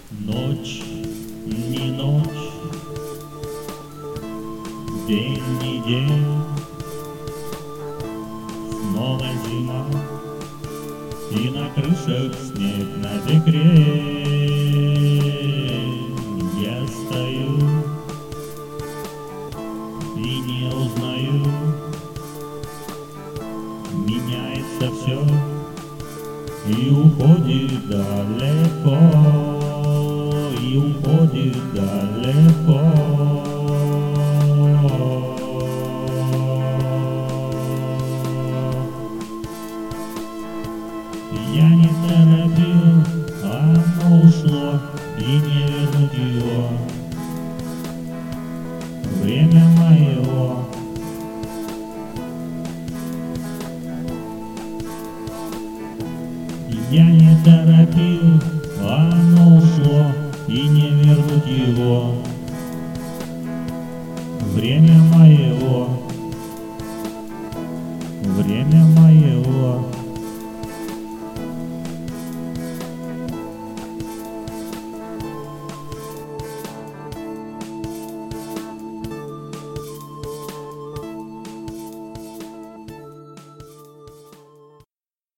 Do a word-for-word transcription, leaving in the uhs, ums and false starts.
Ночь, не ночь, день, не день, снова зима, и на крышах снег на декрет. Я стою и не узнаю, меняется все и уходит далеко, и уходит далеко. Я не торопил, оно ушло, и не вернуть его. Время моего. Я не торопил, оно ушло, и не вернуть его. Время мое.